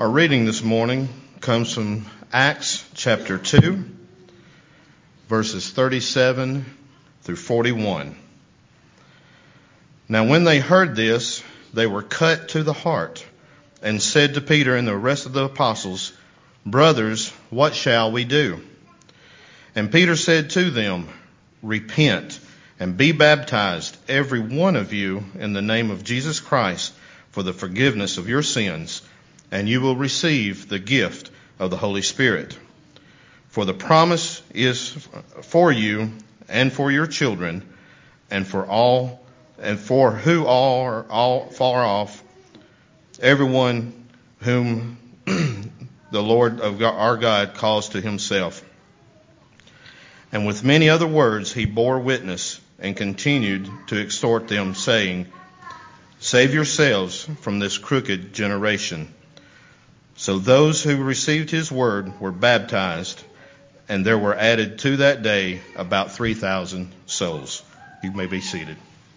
Our reading this morning comes from Acts chapter 2, verses 37 through 41. Now when they heard this, they were cut to the heart and said to Peter and the rest of the apostles, "Brothers, what shall we do?" And Peter said to them, "Repent and be baptized, every one of you, in the name of Jesus Christ for the forgiveness of your sins, and you will receive the gift of the Holy Spirit. For the promise is for you and for your children and for who are all far off, everyone whom the Lord of our God calls to himself." And with many other words he bore witness and continued to exhort them, saying, "Save yourselves from this crooked generation." So those who received his word were baptized, and there were added to that day about 3,000 souls. You may be seated.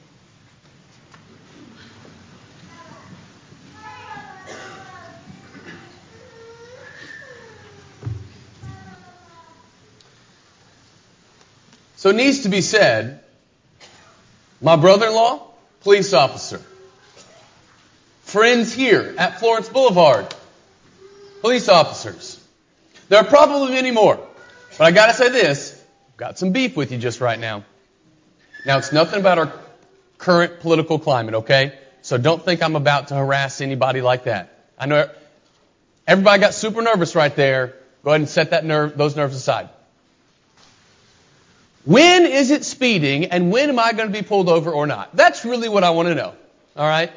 So it needs to be said, my brother-in-law, police officer. Friends here at Florence Boulevard, police officers. There are probably many more. But I got to say this, I've got some beef with you just right now. Now, it's nothing about our current political climate, okay? So don't think I'm about to harass anybody like that. I know everybody got super nervous right there. Go ahead and set those nerves aside. When is it speeding, and when am I going to be pulled over or not? That's really what I want to know. All right?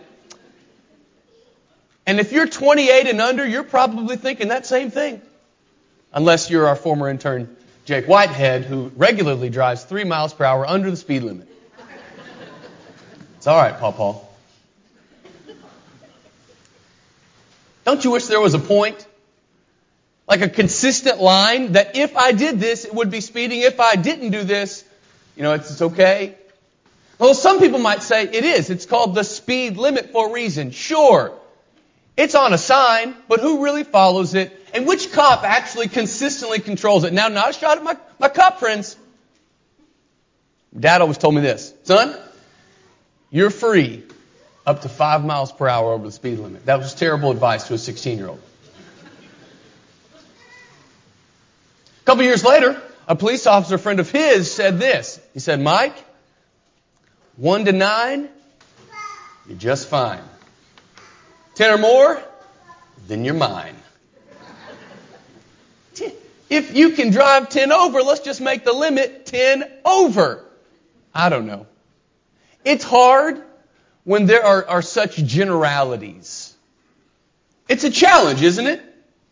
And if you're 28 and under, you're probably thinking that same thing. Unless you're our former intern, Jake Whitehead, who regularly drives 3 miles per hour under the speed limit. It's all right, Paw. Don't you wish there was a point? Like a consistent line that if I did this, it would be speeding. If I didn't do this, it's okay. Well, some people might say it is. It's called the speed limit for a reason. Sure. It's on a sign, but who really follows it? And which cop actually consistently controls it? Now, not a shot at my cop friends. Dad always told me this. Son, you're free up to 5 miles per hour over the speed limit. That was terrible advice to a 16-year-old. A couple years later, a police officer friend of his said this. He said, "Mike, 1 to 9, you're just fine. 10 or more, then you're mine. If you can drive 10 over, let's just make the limit 10 over. I don't know. It's hard when there are such generalities. It's a challenge, isn't it?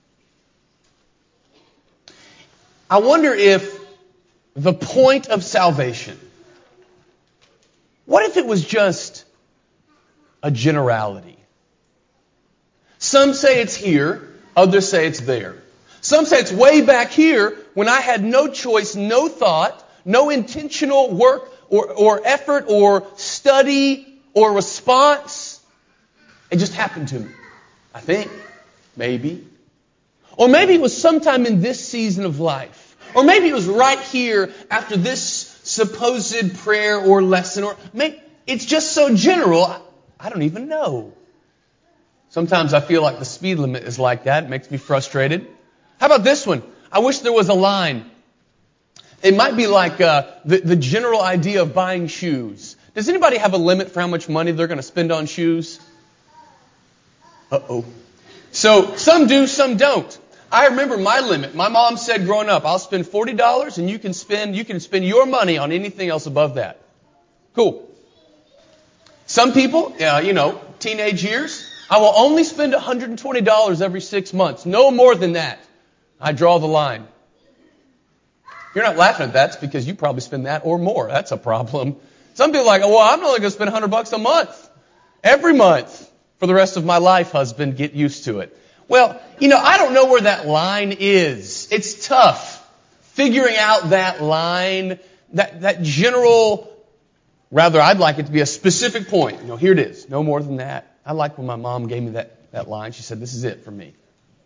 I wonder if the point of salvation, what if it was just a generality? Some say it's here, others say it's there. Some say it's way back here when I had no choice, no thought, no intentional work or effort or study or response. It just happened to me. I think. Maybe. Or maybe it was sometime in this season of life. Or maybe it was right here after this supposed prayer or lesson. Or maybe it's just so general, I don't even know. Sometimes I feel like the speed limit is like that. It makes me frustrated. How about this one? I wish there was a line. It might be like the general idea of buying shoes. Does anybody have a limit for how much money they're going to spend on shoes? Uh-oh. So some do, some don't. I remember my limit. My mom said growing up, I'll spend $40 and you can spend your money on anything else above that. Cool. Some people, teenage years, I will only spend $120 every 6 months. No more than that. I draw the line. You're not laughing at that. It's because you probably spend that or more. That's a problem. Some people are like, well, I'm only going to spend $100 a month. Every month. For the rest of my life, husband, get used to it. Well, I don't know where that line is. It's tough. Figuring out that line, that general, rather I'd like it to be a specific point. Here it is. No more than that. I like when my mom gave me that line. She said, this is it for me.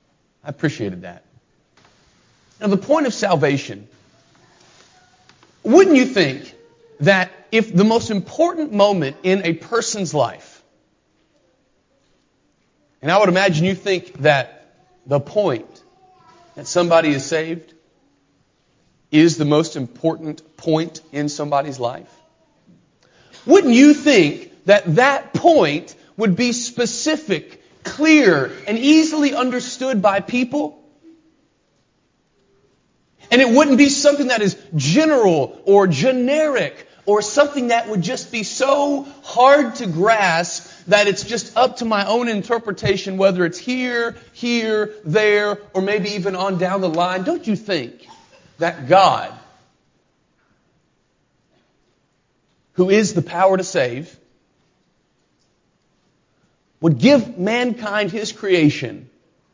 I appreciated that. Now, the point of salvation, wouldn't you think that if the most important moment in a person's life, and I would imagine you think that the point that somebody is saved is the most important point in somebody's life, wouldn't you think that that point would be specific, clear, and easily understood by people? And it wouldn't be something that is general or generic or something that would just be so hard to grasp that it's just up to my own interpretation, whether it's here, there, or maybe even on down the line. Don't you think that God, who is the power to save, would give mankind, His creation,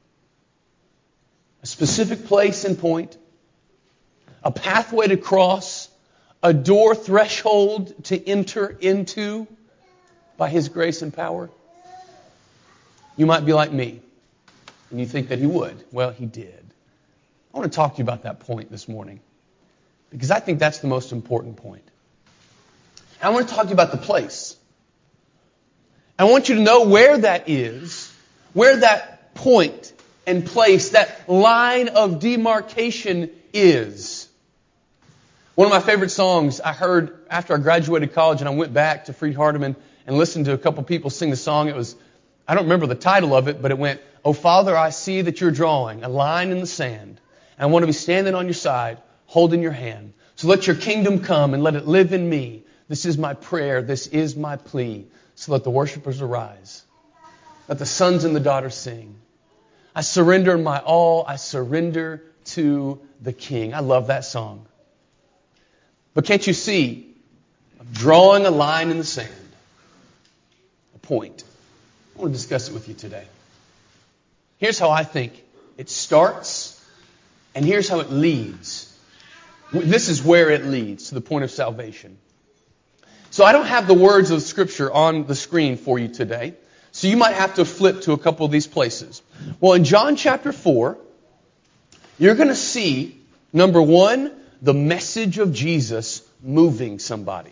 a specific place and point, a pathway to cross, a door threshold to enter into by His grace and power? You might be like me, and you think that He would. Well, He did. I want to talk to you about that point this morning, because I think that's the most important point. I want to talk to you about the place. I want you to know where that is, where that point and place, that line of demarcation is. One of my favorite songs I heard after I graduated college, and I went back to Freed-Hardeman and listened to a couple people sing the song. It was, I don't remember the title of it, but it went, "Oh Father, I see that you're drawing a line in the sand. And I want to be standing on your side, holding your hand. So let your kingdom come and let it live in me. This is my prayer. This is my plea. So let the worshipers arise. Let the sons and the daughters sing. I surrender my all. I surrender to the King." I love that song. But can't you see? I'm drawing a line in the sand. A point. I want to discuss it with you today. Here's how I think it starts, and here's how it leads. This is where it leads to the point of salvation. So I don't have the words of Scripture on the screen for you today, so you might have to flip to a couple of these places. Well, in John chapter 4, you're going to see, number one, the message of Jesus moving somebody.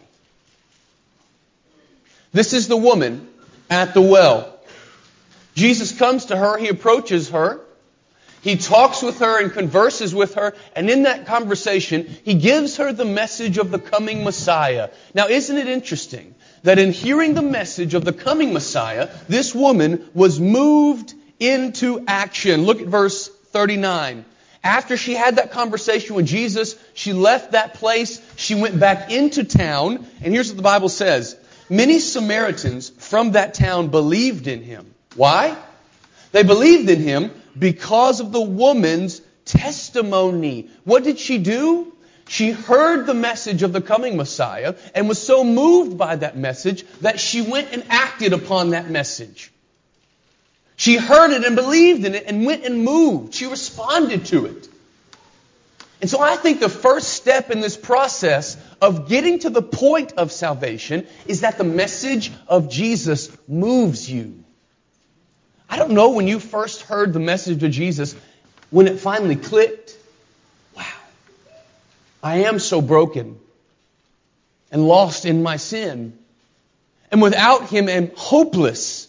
This is the woman at the well. Jesus comes to her, He approaches her, He talks with her and converses with her, and in that conversation, He gives her the message of the coming Messiah. Now, isn't it interesting that in hearing the message of the coming Messiah, this woman was moved into action? Look at verse 39. After she had that conversation with Jesus, she left that place, she went back into town, and here's what the Bible says. Many Samaritans from that town believed in Him. Why? They believed in Him because of the woman's testimony. What did she do? She heard the message of the coming Messiah and was so moved by that message that she went and acted upon that message. She heard it and believed in it and went and moved. She responded to it. And so I think the first step in this process of getting to the point of salvation is that the message of Jesus moves you. I don't know when you first heard the message of Jesus, when it finally clicked. Wow, I am so broken and lost in my sin. And without Him, I'm hopeless.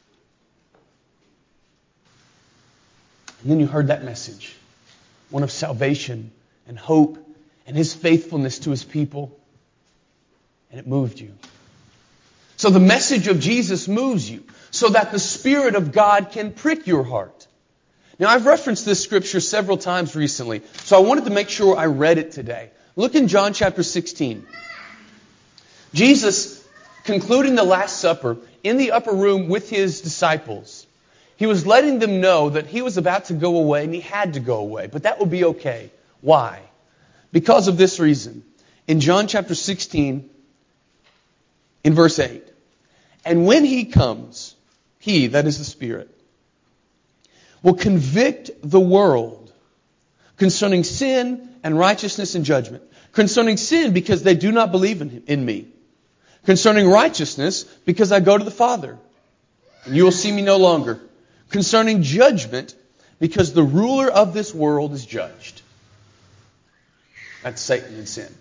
And then you heard that message, one of salvation and hope and His faithfulness to His people. And it moved you. So the message of Jesus moves you so that the Spirit of God can prick your heart. Now, I've referenced this scripture several times recently, so I wanted to make sure I read it today. Look in John chapter 16. Jesus, concluding the Last Supper in the upper room with His disciples, He was letting them know that He was about to go away and He had to go away, but that would be okay. Why? Because of this reason. In John chapter 16, in verse 8, "And when He comes, He, that is the Spirit, will convict the world concerning sin and righteousness and judgment. Concerning sin, because they do not believe in me. Concerning righteousness, because I go to the Father, and you will see me no longer. Concerning judgment, because the ruler of this world is judged. That's Satan and sin.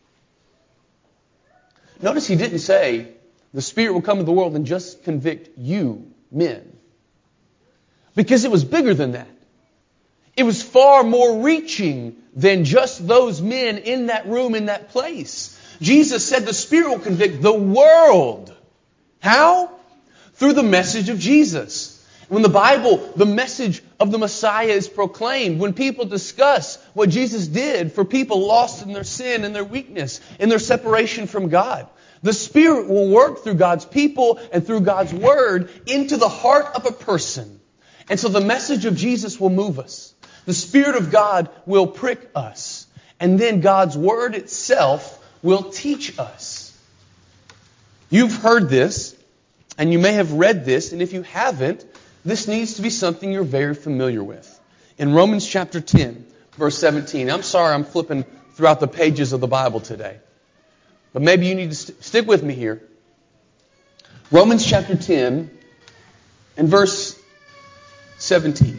Notice he didn't say the Spirit will come to the world and just convict you, men. Because it was bigger than that. It was far more reaching than just those men in that room, in that place. Jesus said the Spirit will convict the world. How? Through the message of Jesus. When the Bible, the message of the Messiah is proclaimed, when people discuss what Jesus did for people lost in their sin and their weakness, in their separation from God, the Spirit will work through God's people and through God's Word into the heart of a person. And so the message of Jesus will move us. The Spirit of God will prick us. And then God's Word itself will teach us. You've heard this, and you may have read this, and if you haven't, this needs to be something you're very familiar with. In Romans chapter 10, verse 17. I'm sorry I'm flipping throughout the pages of the Bible today. But maybe you need to stick with me here. Romans chapter 10 and verse 17.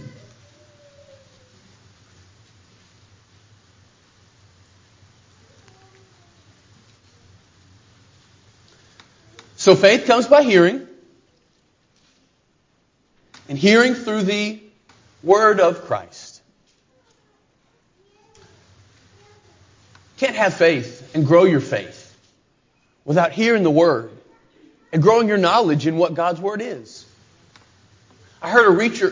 So faith comes by hearing, and hearing through the Word of Christ. Can't have faith and grow your faith without hearing the Word and growing your knowledge in what God's Word is. I heard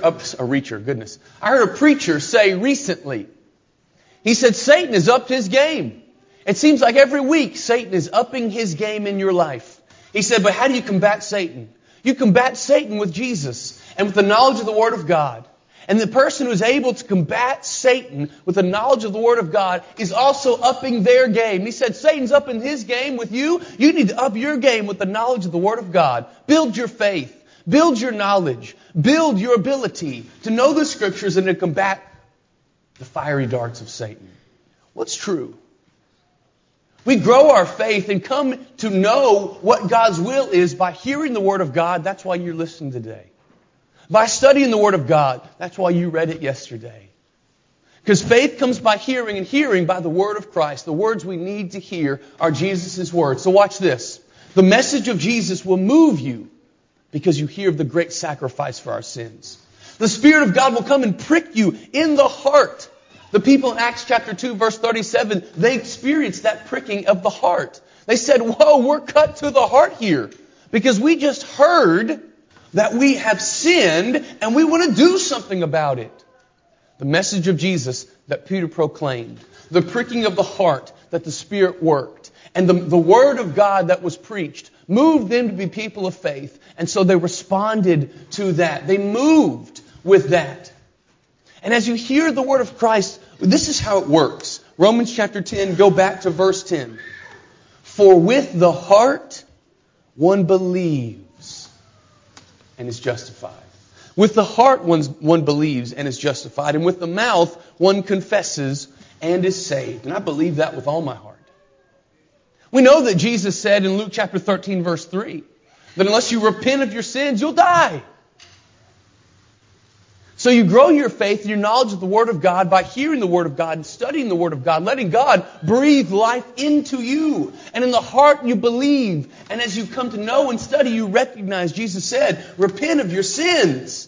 I heard a preacher say recently, he said, Satan has upped his game. It seems like every week Satan is upping his game in your life. He said, but how do you combat Satan? You combat Satan with Jesus and with the knowledge of the Word of God. And the person who is able to combat Satan with the knowledge of the Word of God is also upping their game. He said, Satan's upping his game with you. You need to up your game with the knowledge of the Word of God. Build your faith. Build your knowledge. Build your ability to know the Scriptures and to combat the fiery darts of Satan. What's true? We grow our faith and come to know what God's will is by hearing the Word of God. That's why you're listening today. By studying the Word of God. That's why you read it yesterday. Because faith comes by hearing, and hearing by the Word of Christ. The words we need to hear are Jesus' words. So watch this. The message of Jesus will move you because you hear of the great sacrifice for our sins. The Spirit of God will come and prick you in the heart. The people in Acts chapter 2, verse 37, they experienced that pricking of the heart. They said, whoa, we're cut to the heart here. Because we just heard that we have sinned and we want to do something about it. The message of Jesus that Peter proclaimed. The pricking of the heart that the Spirit worked. And the Word of God that was preached moved them to be people of faith. And so they responded to that. They moved with that. And as you hear the Word of Christ, this is how it works. Romans chapter 10, go back to verse 10. For with the heart one believes and is justified. With the heart one believes and is justified. And with the mouth one confesses and is saved. And I believe that with all my heart. We know that Jesus said in Luke chapter 13, verse 3, that unless you repent of your sins, you'll die. So you grow your faith and your knowledge of the Word of God by hearing the Word of God and studying the Word of God, letting God breathe life into you. And in the heart you believe. And as you come to know and study, you recognize, Jesus said, repent of your sins.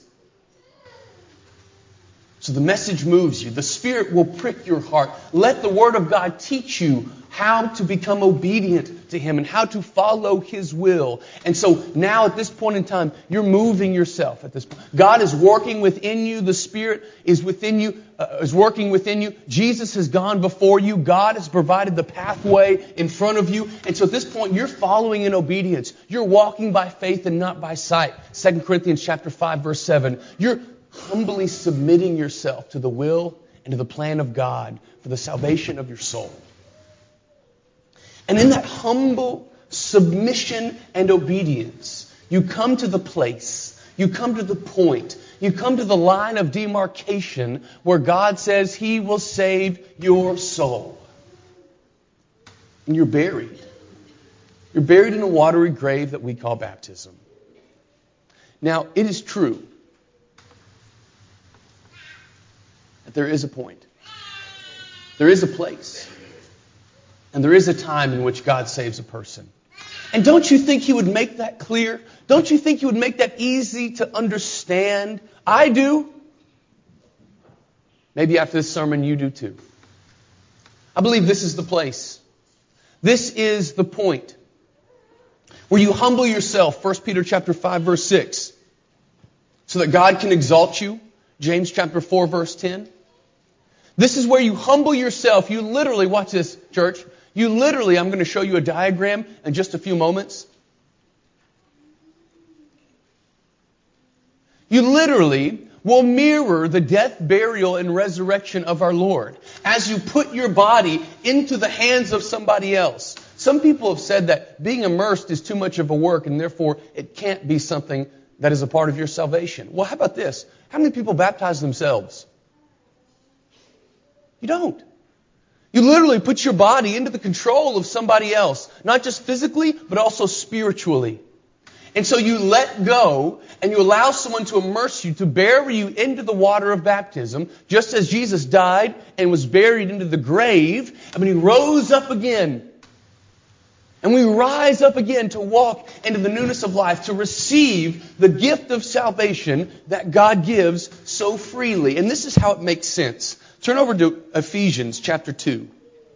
So the message moves you. The Spirit will prick your heart. Let the Word of God teach you how to become obedient to Him and how to follow His will. And so now at this point in time, you're moving yourself at this point. God is working within you. The Spirit is within you, is working within you. Jesus has gone before you. God has provided the pathway in front of you. And so at this point, you're following in obedience. You're walking by faith and not by sight. 2 Corinthians chapter 5, verse 7. You're humbly submitting yourself to the will and to the plan of God for the salvation of your soul. And in that humble submission and obedience, you come to the place, you come to the point, you come to the line of demarcation where God says He will save your soul. And you're buried. You're buried in a watery grave that we call baptism. Now, it is true But there is a point. There is a place. And there is a time in which God saves a person. And don't you think He would make that clear? Don't you think He would make that easy to understand? I do. Maybe after this sermon you do too. I believe this is the place. This is the point where you humble yourself, 1 Peter chapter 5, verse 6, so that God can exalt you, James chapter 4, verse 10. This is where you humble yourself. You literally, watch this, church, I'm going to show you a diagram in just a few moments. You literally will mirror the death, burial, and resurrection of our Lord as you put your body into the hands of somebody else. Some people have said that being immersed is too much of a work and therefore it can't be something that is a part of your salvation. Well, how about this? How many people baptize themselves? You don't. You literally put your body into the control of somebody else, not just physically, but also spiritually. And so you let go and you allow someone to immerse you, to bury you into the water of baptism, just as Jesus died and was buried into the grave, and He rose up again. And we rise up again to walk into the newness of life, to receive the gift of salvation that God gives so freely. And this is how it makes sense. Turn over to Ephesians chapter 2.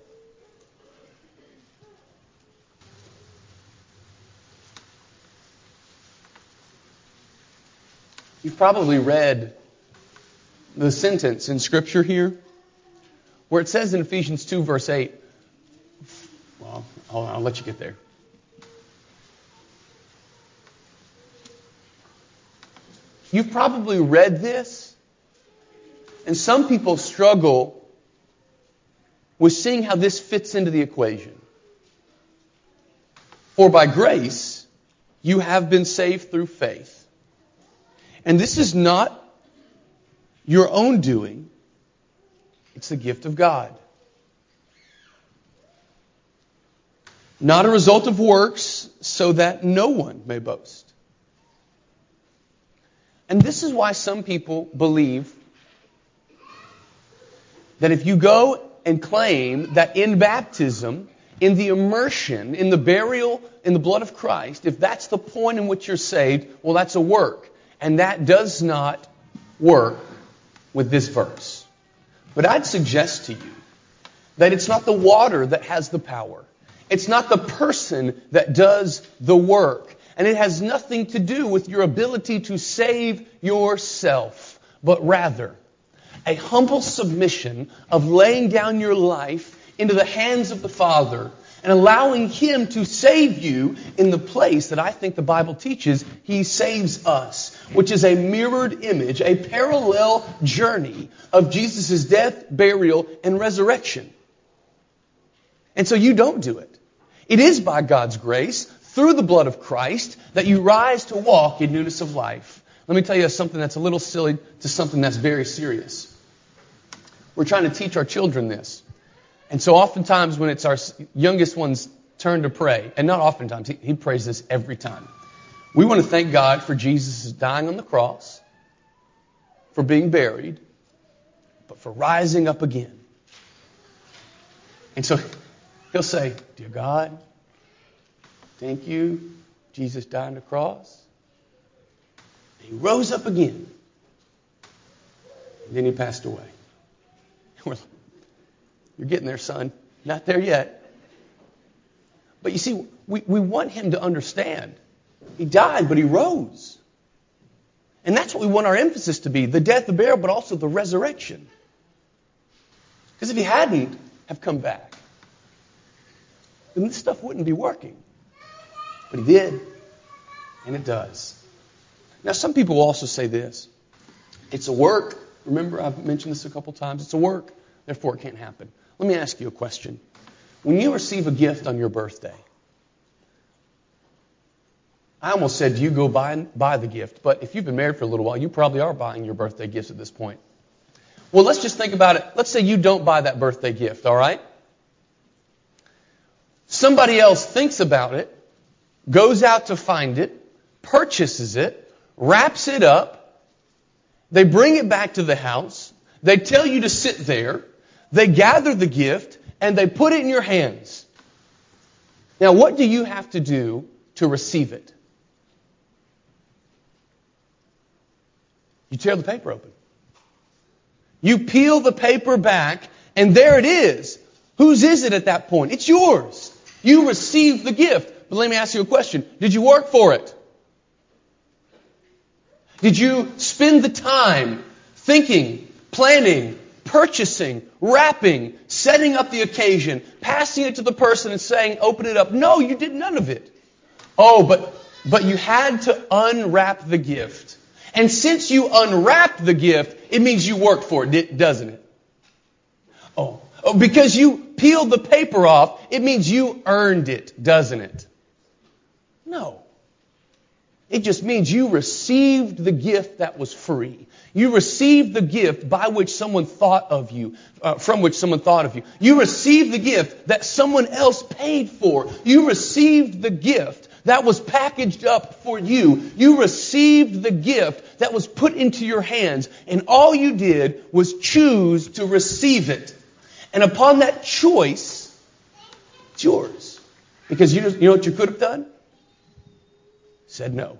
You've probably read the sentence in Scripture here where it says in Ephesians 2, verse 8, well, I'll let you get there. You've probably read this, and some people struggle with seeing how this fits into the equation. For by grace, you have been saved through faith. And this is not your own doing. It's the gift of God. Not a result of works, so that no one may boast. And this is why some people believe that if you go and claim that in baptism, in the immersion, in the burial, in the blood of Christ, if that's the point in which you're saved, well, that's a work. And that does not work with this verse. But I'd suggest to you that it's not the water that has the power. It's not the person that does the work. And it has nothing to do with your ability to save yourself, but rather a humble submission of laying down your life into the hands of the Father and allowing Him to save you in the place that I think the Bible teaches He saves us, which is a mirrored image, a parallel journey of Jesus' death, burial, and resurrection. And so you don't do it. It is by God's grace, through the blood of Christ, that you rise to walk in newness of life. Let me tell you something that's a little silly to something that's very serious. We're trying to teach our children this. And so oftentimes when it's our youngest one's turn to pray, and not oftentimes, he prays this every time. We want to thank God for Jesus' dying on the cross, for being buried, but for rising up again. And so he'll say, "Dear God, thank you. Jesus died on the cross. And He rose up again. And then He passed away." We're like, "You're getting there, son. Not there yet." But you see, we want him to understand. He died, but He rose. And that's what we want our emphasis to be. The death, the burial, but also the resurrection. Because if He hadn't have come back, then this stuff wouldn't be working. But He did. And it does. Now, some people will also say this. It's a work. Remember, I've mentioned this a couple times. It's a work. Therefore, it can't happen. Let me ask you a question. When you receive a gift on your birthday, I almost said, do you go buy the gift? But if you've been married for a little while, you probably are buying your birthday gifts at this point. Well, let's just think about it. Let's say you don't buy that birthday gift, all right? Somebody else thinks about it, goes out to find it, purchases it, wraps it up. They bring it back to the house. They tell you to sit there. They gather the gift and they put it in your hands. Now, what do you have to do to receive it? You tear the paper open. You peel the paper back, and there it is. Whose is it at that point? It's yours. You received the gift. But let me ask you a question. Did you work for it? Did you spend the time thinking, planning, purchasing, wrapping, setting up the occasion, passing it to the person and saying, open it up? No, you did none of it. Oh, but you had to unwrap the gift. And since you unwrapped the gift, it means you worked for it, doesn't it? Oh, because you peeled the paper off, it means you earned it, doesn't it? No. It just means you received the gift that was free. You received the gift by which someone thought of you, from which someone thought of you. You received the gift that someone else paid for. You received the gift that was packaged up for you. You received the gift that was put into your hands. And all you did was choose to receive it. And upon that choice, it's yours. Because you know what you could have done? Said no.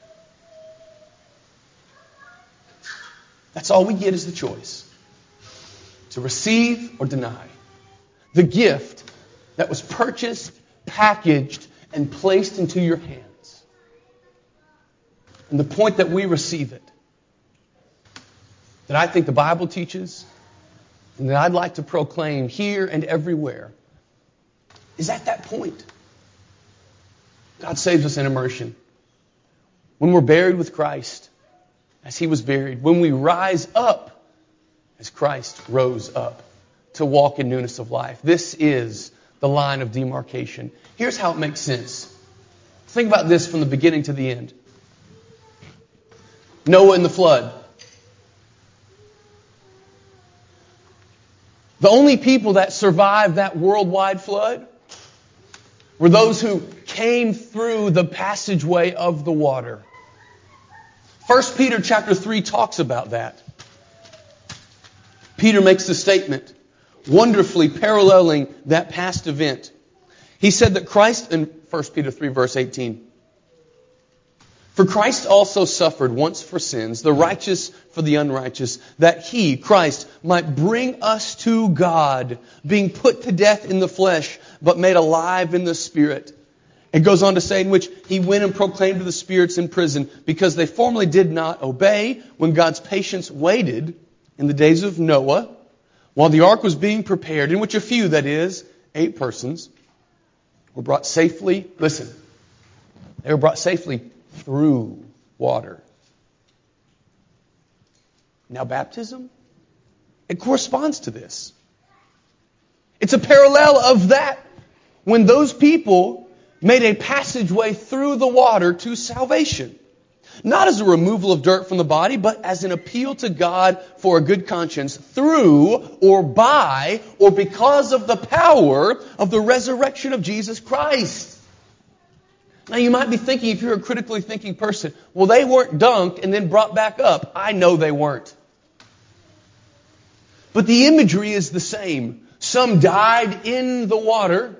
That's all we get is the choice. To receive or deny. The gift that was purchased, packaged, and placed into your hands. And the point that we receive it, that I think the Bible teaches, and that I'd like to proclaim here and everywhere, is at that point. God saves us in immersion. When we're buried with Christ, as He was buried. When we rise up, as Christ rose up, to walk in newness of life. This is the line of demarcation. Here's how it makes sense. Think about this from the beginning to the end. Noah and the flood. The only people that survived that worldwide flood were those who came through the passageway of the water. 1 Peter chapter 3 talks about that. Peter makes the statement, wonderfully paralleling that past event. He said that Christ, in 1 Peter 3 verse 18, for Christ also suffered once for sins, the righteous for the unrighteous, that He, Christ, might bring us to God, being put to death in the flesh, but made alive in the Spirit. It goes on to say, in which He went and proclaimed to the spirits in prison, because they formerly did not obey, when God's patience waited in the days of Noah, while the ark was being prepared, in which a few, that is, 8 persons, were brought safely, listen, they were brought safely through water. Now baptism, it corresponds to this. It's a parallel of that, when those people made a passageway through the water to salvation. Not as a removal of dirt from the body, but as an appeal to God for a good conscience through or by or because of the power of the resurrection of Jesus Christ. Now you might be thinking, if you're a critically thinking person, well, they weren't dunked and then brought back up. I know they weren't. But the imagery is the same. Some died in the water,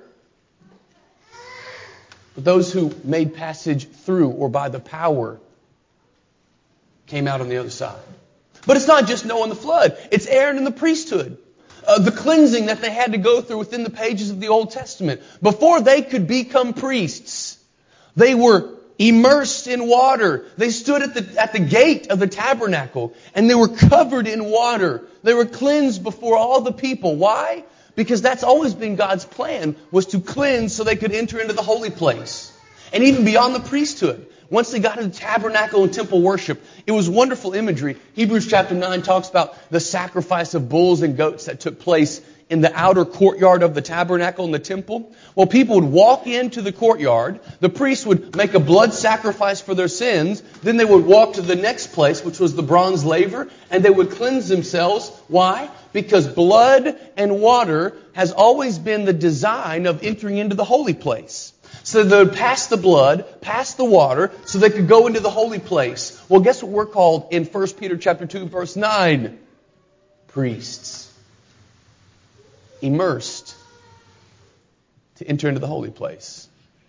but those who made passage through or by the power came out on the other side. But it's not just Noah and the flood. It's Aaron and the priesthood. The cleansing that they had to go through within the pages of the Old Testament. Before they could become priests, they were immersed in water. They stood at the gate of the tabernacle and they were covered in water. They were cleansed before all the people. Why? Because that's always been God's plan, was to cleanse so they could enter into the holy place. And even beyond the priesthood. Once they got into tabernacle and temple worship, it was wonderful imagery. Hebrews chapter 9 talks about the sacrifice of bulls and goats that took place in the outer courtyard of the tabernacle and the temple. Well, people would walk into the courtyard. The priest would make a blood sacrifice for their sins. Then they would walk to the next place, which was the bronze laver, and they would cleanse themselves. Why? Because blood and water has always been the design of entering into the holy place. So they would pass the blood, pass the water, so they could go into the holy place. Well, guess what we're called in 1 Peter chapter 2, verse 9? priests, immersed to enter into the holy place.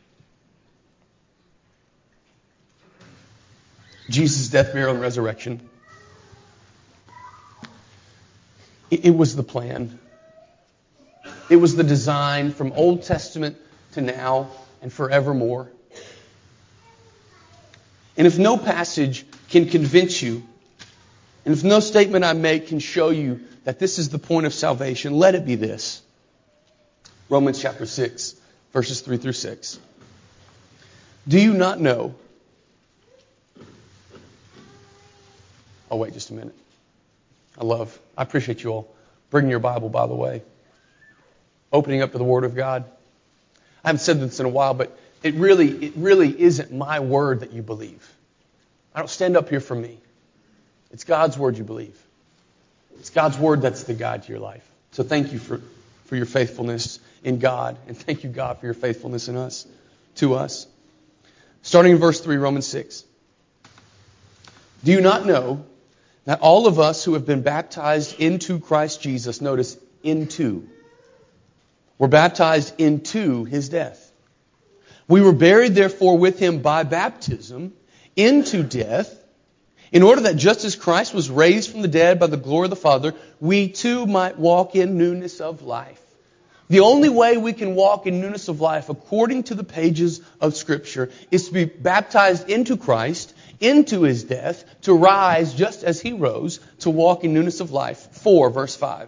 Jesus' death, burial, and resurrection. It was the plan. It was the design from Old Testament to now and forevermore. And if no passage can convince you, and if no statement I make can show you that this is the point of salvation, let it be this. Romans chapter 6, verses 3 through 6. Do you not know? Oh, wait just a minute. I appreciate you all bringing your Bible, by the way. Opening up to the Word of God. I haven't said this in a while, but it really isn't my word that you believe. I don't stand up here for me. It's God's word you believe. It's God's word that's the guide to your life. So thank you for your faithfulness in God, and thank you, God, for your faithfulness in us, to us. Starting in verse 3, Romans 6. Do you not know that all of us who have been baptized into Christ Jesus, notice, into, were baptized into His death? We were buried, therefore, with Him by baptism into death, in order that just as Christ was raised from the dead by the glory of the Father, we too might walk in newness of life. The only way we can walk in newness of life, according to the pages of Scripture, is to be baptized into Christ, into His death, to rise just as He rose, to walk in newness of life. 4, verse 5.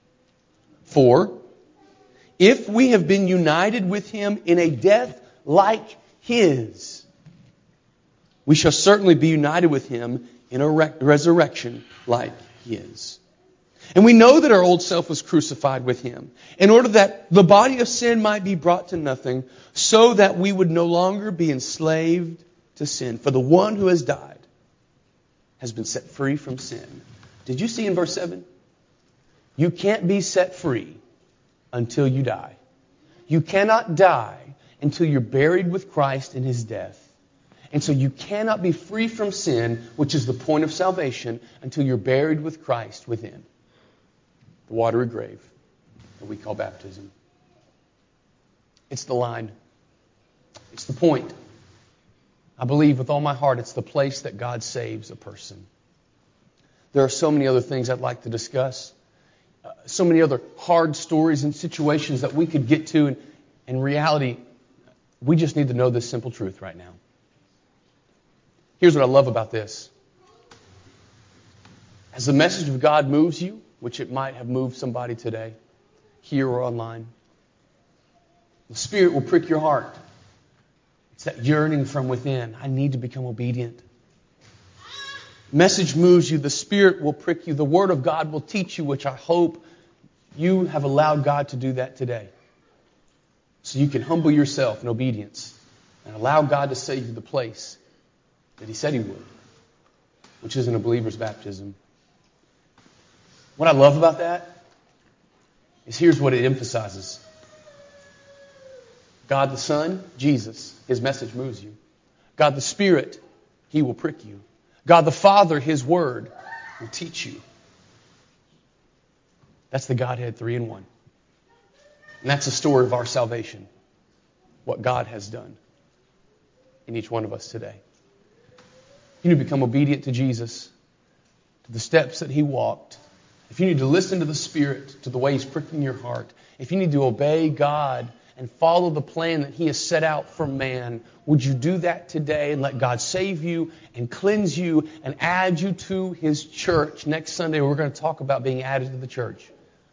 4, if we have been united with Him in a death like His, we shall certainly be united with Him in a resurrection like His. And we know that our old self was crucified with Him, in order that the body of sin might be brought to nothing, so that we would no longer be enslaved to sin. For the one who has died has been set free from sin. Did you see in verse 7? You can't be set free until you die. You cannot die until you're buried with Christ in His death. And so you cannot be free from sin, which is the point of salvation, until you're buried with Christ within the watery grave that we call baptism. It's the line. It's the point. I believe with all my heart it's the place that God saves a person. There are so many other things I'd like to discuss. So many other hard stories and situations that we could get to. And in reality, we just need to know this simple truth right now. Here's what I love about this. As the message of God moves you, which it might have moved somebody today, here or online, the Spirit will prick your heart. It's that yearning from within. I need to become obedient. Message moves you. The Spirit will prick you. The Word of God will teach you, which I hope you have allowed God to do that today. So you can humble yourself in obedience and allow God to save you the place that He said He would, which is in a believer's baptism. What I love about that is here's what it emphasizes. God the Son, Jesus, His message moves you. God the Spirit, He will prick you. God the Father, His Word, will teach you. That's the Godhead 3 in 1. And that's the story of our salvation. What God has done in each one of us today. You need to become obedient to Jesus, to the steps that He walked. If you need to listen to the Spirit, to the way He's pricking your heart, if you need to obey God and follow the plan that He has set out for man, would you do that today and let God save you and cleanse you and add you to His church? Next Sunday we're going to talk about being added to the church.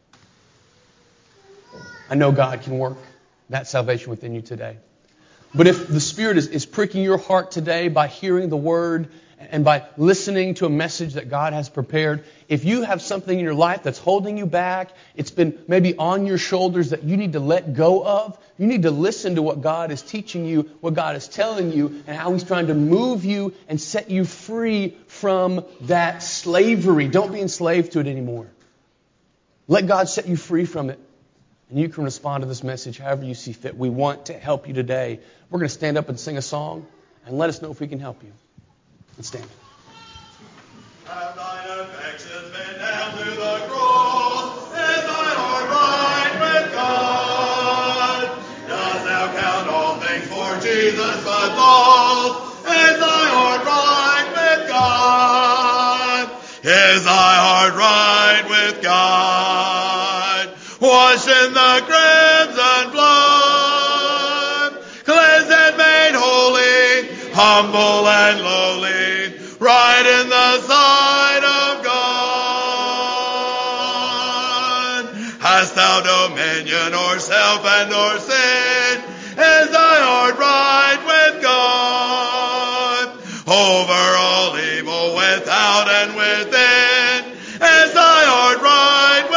I know God can work that salvation within you today. But if the Spirit is pricking your heart today by hearing the Word and by listening to a message that God has prepared, if you have something in your life that's holding you back, it's been maybe on your shoulders that you need to let go of, you need to listen to what God is teaching you, what God is telling you, and how He's trying to move you and set you free from that slavery. Don't be enslaved to it anymore. Let God set you free from it. And you can respond to this message however you see fit. We want to help you today. We're going to stand up and sing a song and let us know if we can help you. Let's stand. Have thine affections been nailed to the cross. Jesus was lost. Is thy heart right with God? Is thy heart right with God? Washed in the crimson blood, cleansed and made holy, humble and lowly, right in the sight of God. Hast thou dominion o'er self and o'er sin? Is thy heart right